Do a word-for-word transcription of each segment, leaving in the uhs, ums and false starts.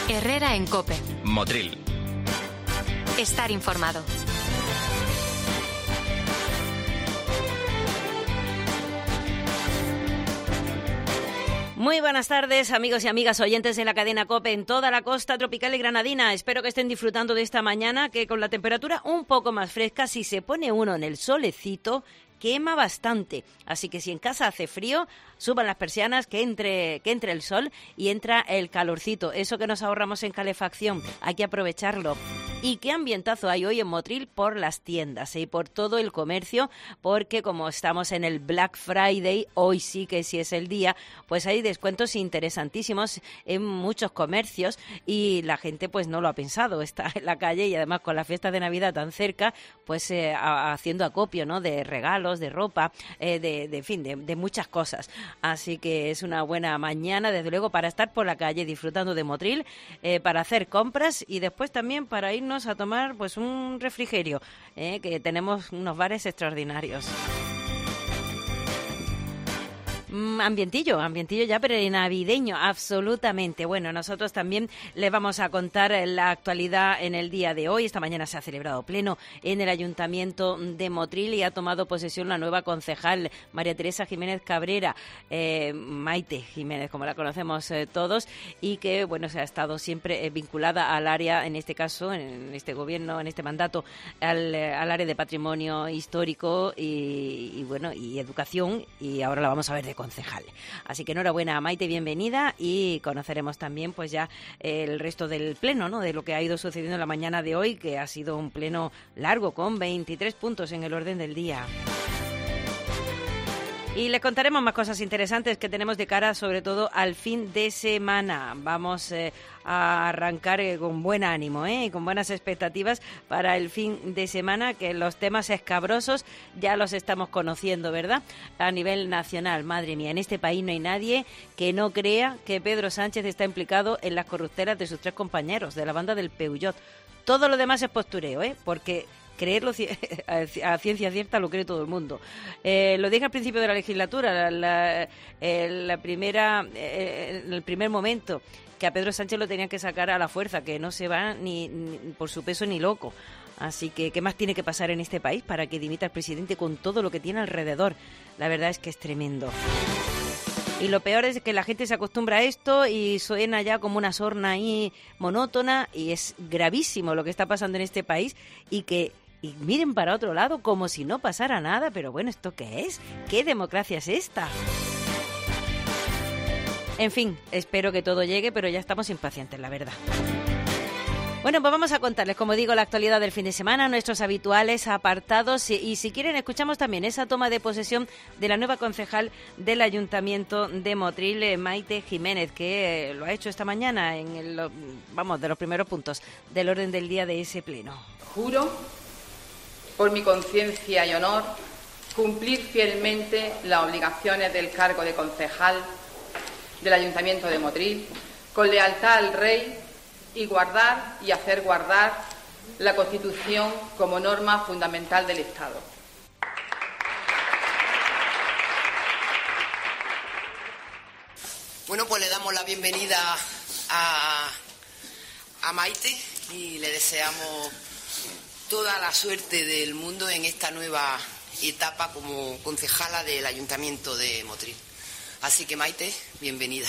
Herrera en COPE. Motril. Estar informado. Muy buenas tardes, amigos y amigas oyentes de la cadena COPE en toda la costa tropical y granadina. Espero que estén disfrutando de esta mañana, que con la temperatura un poco más fresca, si se pone uno en el solecito, quema bastante. Así que si en casa hace frío, suban las persianas, que entre, que entre el sol y entra el calorcito. Eso que nos ahorramos en calefacción, hay que aprovecharlo. Y qué ambientazo hay hoy en Motril por las tiendas, ¿eh? Y por todo el comercio, porque como estamos en el Black Friday, hoy sí que sí es el día, pues hay descuentos interesantísimos en muchos comercios y la gente pues no lo ha pensado, está en la calle y además con la fiesta de Navidad tan cerca, pues eh, a, haciendo acopio, ¿no?, de regalos, de ropa, eh, de, de, en fin, de, de muchas cosas. Así que es una buena mañana, desde luego, para estar por la calle disfrutando de Motril, eh, para hacer compras y después también para irnos a tomar pues un refrigerio, eh, que tenemos unos bares extraordinarios. Mm, ambientillo, ambientillo ya, pero navideño, absolutamente. Bueno, nosotros también les vamos a contar la actualidad en el día de hoy. Esta mañana se ha celebrado pleno en el Ayuntamiento de Motril y ha tomado posesión la nueva concejal, María Teresa Jiménez Cabrera, eh, Maite Jiménez, como la conocemos eh, todos, y que, bueno, se ha estado siempre eh, vinculada al área, en este caso, en este gobierno, en este mandato, al, eh, al área de patrimonio histórico y, y, bueno, y educación, y ahora la vamos a ver de concejal. Así que enhorabuena, Maite, bienvenida, y conoceremos también pues ya el resto del pleno, ¿no?, de lo que ha ido sucediendo en la mañana de hoy, que ha sido un pleno largo con veintitrés puntos en el orden del día. Y les contaremos más cosas interesantes que tenemos de cara, sobre todo al fin de semana. Vamos eh, a arrancar eh, con buen ánimo, ¿eh? con buenas expectativas para el fin de semana, que los temas escabrosos ya los estamos conociendo, ¿verdad? A nivel nacional, madre mía, en este país no hay nadie que no crea que Pedro Sánchez está implicado en las corruptelas de sus tres compañeros, de la banda del Peugeot. Todo lo demás es postureo, ¿eh? Porque creerlo a ciencia cierta lo cree todo el mundo. Eh, lo dije al principio de la legislatura, la, la, eh, la primera, eh, el primer momento, que a Pedro Sánchez lo tenían que sacar a la fuerza, que no se va ni, ni por su peso ni loco. Así que, ¿qué más tiene que pasar en este país para que dimita al presidente con todo lo que tiene alrededor? La verdad es que es tremendo. Y lo peor es que la gente se acostumbra a esto y suena ya como una sorna ahí monótona, y es gravísimo lo que está pasando en este país, y que y miren para otro lado como si no pasara nada. Pero bueno, ¿esto qué es? ¿Qué democracia es esta? En fin, espero que todo llegue, pero ya estamos impacientes, la verdad. Bueno, pues vamos a contarles, como digo, la actualidad del fin de semana, nuestros habituales apartados, y, y si quieren escuchamos también esa toma de posesión de la nueva concejal del Ayuntamiento de Motril, eh, Maite Jiménez, que eh, lo ha hecho esta mañana en el, vamos, de los primeros puntos del orden del día de ese pleno. Juro, por mi conciencia y honor, cumplir fielmente las obligaciones del cargo de concejal del Ayuntamiento de Motril, con lealtad al Rey, y guardar y hacer guardar la Constitución como norma fundamental del Estado. Bueno, pues le damos la bienvenida a, a Maite y le deseamos toda la suerte del mundo en esta nueva etapa como concejala del Ayuntamiento de Motril. Así que, Maite, bienvenida.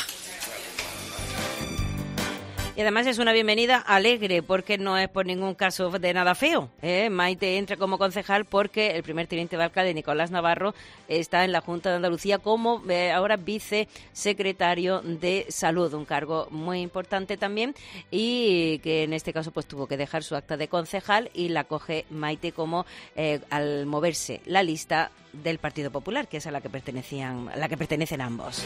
Y además es una bienvenida alegre, porque no es por ningún caso de nada feo, ¿eh? Maite entra como concejal porque el primer teniente de alcalde, Nicolás Navarro, está en la Junta de Andalucía como eh, ahora vicesecretario de Salud, un cargo muy importante también, y que en este caso pues tuvo que dejar su acta de concejal, y la coge Maite como eh, al moverse la lista del Partido Popular, que es a la que pertenecían, a la que pertenecen ambos.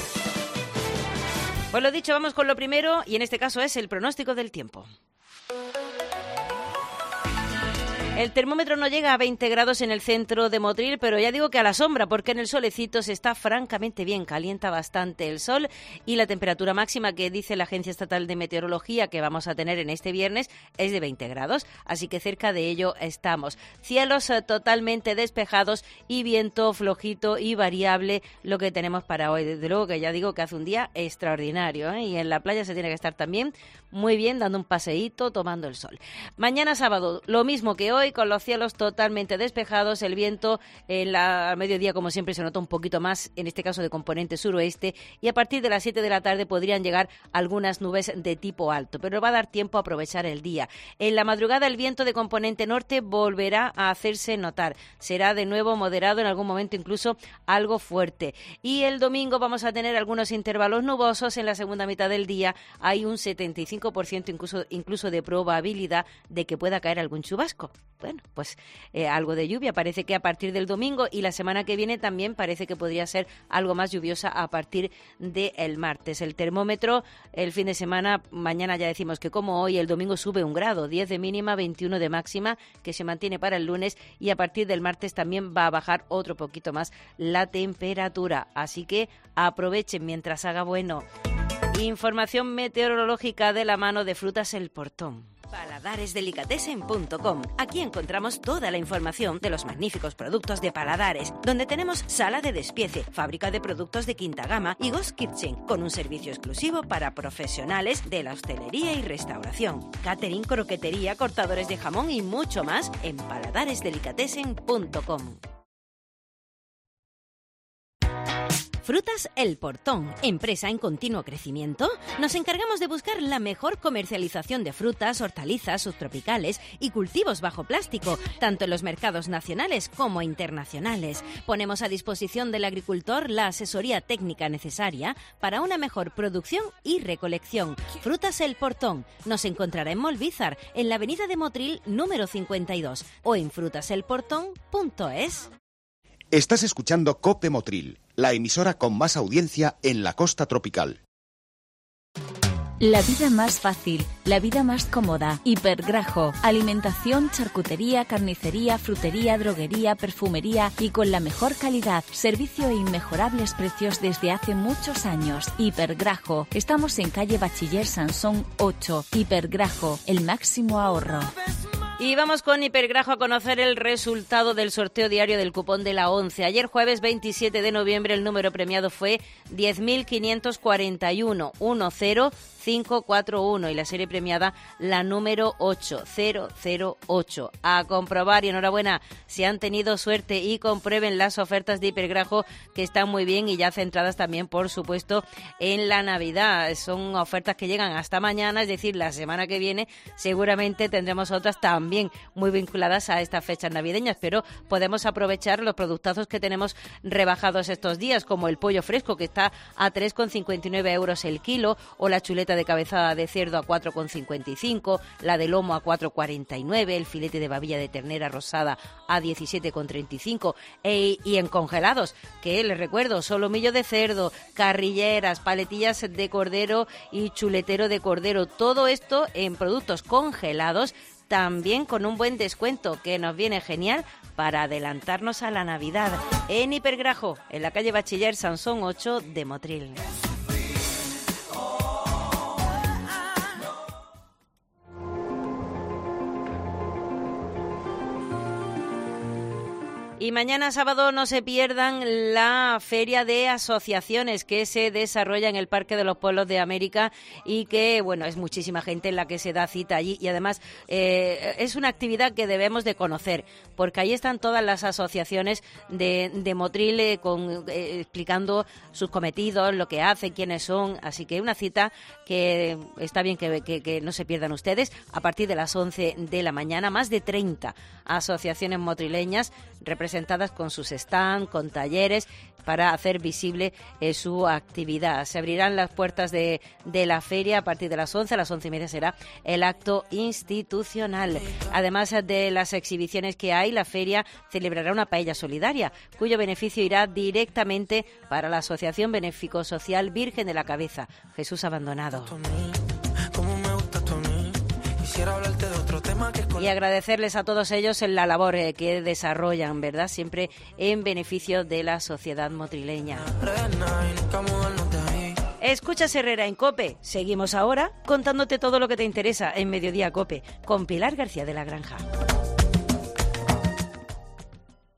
Pues lo dicho, vamos con lo primero, y en este caso es el pronóstico del tiempo. El termómetro no llega a veinte grados en el centro de Motril, pero ya digo que a la sombra, porque en el solecito se está francamente bien, calienta bastante el sol y la temperatura máxima que dice la Agencia Estatal de Meteorología que vamos a tener en este viernes es de veinte grados, así que cerca de ello estamos. Cielos eh, totalmente despejados y viento flojito y variable lo que tenemos para hoy. Desde luego que ya digo que hace un día extraordinario, ¿eh? Y en la playa se tiene que estar también muy bien, dando un paseíto, tomando el sol. Mañana sábado, lo mismo que hoy, con los cielos totalmente despejados, el viento en la, al mediodía, como siempre, se nota un poquito más, en este caso de componente suroeste, y a partir de las siete de la tarde podrían llegar algunas nubes de tipo alto, pero va a dar tiempo a aprovechar el día. En la madrugada el viento de componente norte volverá a hacerse notar, será de nuevo moderado, en algún momento incluso algo fuerte. Y el domingo vamos a tener algunos intervalos nubosos, en la segunda mitad del día hay un setenta y cinco por ciento incluso, incluso de probabilidad de que pueda caer algún chubasco. Bueno, pues eh, algo de lluvia parece que a partir del domingo, y la semana que viene también parece que podría ser algo más lluviosa a partir del martes. El termómetro el fin de semana, mañana ya decimos que como hoy, el domingo sube un grado, diez de mínima, veintiuno de máxima, que se mantiene para el lunes, y a partir del martes también va a bajar otro poquito más la temperatura. Así que aprovechen mientras haga bueno. Información meteorológica de la mano de Frutas El Portón. paladares delicatessen punto com. Aquí encontramos toda la información de los magníficos productos de Paladares, donde tenemos sala de despiece, fábrica de productos de quinta gama y Ghost Kitchen, con un servicio exclusivo para profesionales de la hostelería y restauración. Catering, croquetería, cortadores de jamón y mucho más en paladares delicatessen punto com. Frutas El Portón, empresa en continuo crecimiento. Nos encargamos de buscar la mejor comercialización de frutas, hortalizas, subtropicales y cultivos bajo plástico, tanto en los mercados nacionales como internacionales. Ponemos a disposición del agricultor la asesoría técnica necesaria para una mejor producción y recolección. Frutas El Portón nos encontrará en Molvízar, en la avenida de Motril número cincuenta y dos, o en frutas el portón punto es. Estás escuchando COPE Motril, la emisora con más audiencia en la costa tropical. La vida más fácil, la vida más cómoda. Hipergrajo, alimentación, charcutería, carnicería, frutería, droguería, perfumería y con la mejor calidad, servicio e inmejorables precios desde hace muchos años. Hipergrajo, estamos en calle Bachiller Sansón ocho. Hipergrajo, el máximo ahorro. Y vamos con Hipergrajo a conocer el resultado del sorteo diario del cupón de la ONCE. Ayer jueves veintisiete de noviembre el número premiado fue diez mil quinientos cuarenta y uno, uno cero cinco cuatro uno, y la serie premiada la número ocho cero cero ocho. A comprobar, y enhorabuena si han tenido suerte, y comprueben las ofertas de Hipergrajo, que están muy bien y ya centradas también, por supuesto, en la Navidad. Son ofertas que llegan hasta mañana, es decir, la semana que viene seguramente tendremos otras también muy vinculadas a estas fechas navideñas, pero podemos aprovechar los productazos que tenemos rebajados estos días, como el pollo fresco, que está a tres con cincuenta y nueve euros el kilo, o la chuleta de cabezada de cerdo a cuatro con cincuenta y cinco, la de lomo a cuatro con cuarenta y nueve, el filete de babilla de ternera rosada a diecisiete con treinta y cinco, e, y en congelados, que les recuerdo, solomillo de cerdo, carrilleras, paletillas de cordero y chuletero de cordero, todo esto en productos congelados, también con un buen descuento que nos viene genial para adelantarnos a la Navidad. En Hipergrajo, en la calle Bachiller Sansón ocho de Motril. Y mañana sábado no se pierdan la feria de asociaciones que se desarrolla en el Parque de los Pueblos de América, y que, bueno, es muchísima gente en la que se da cita allí, y además eh, es una actividad que debemos de conocer, porque ahí están todas las asociaciones de, de Motril eh, con, eh, explicando sus cometidos, lo que hacen, quiénes son, así que una cita que está bien que, que, que no se pierdan ustedes a partir de las once de la mañana. Más de treinta asociaciones motrileñas representadas con sus stands, con talleres, para hacer visible eh, su actividad. Se abrirán las puertas de, de la feria a partir de las once, a las once y media será el acto institucional. Además de las exhibiciones que hay, la feria celebrará una paella solidaria, cuyo beneficio irá directamente para la Asociación Benéfico Social Virgen de la Cabeza, Jesús Abandonado. Como me gusta tu a mí, quisiera hablarte de otro tema que Y agradecerles a todos ellos en la labor eh, que desarrollan, ¿verdad? Siempre en beneficio de la sociedad motrileña. Escuchas Herrera en COPE. Seguimos ahora contándote todo lo que te interesa en Mediodía COPE con Pilar García de la Granja.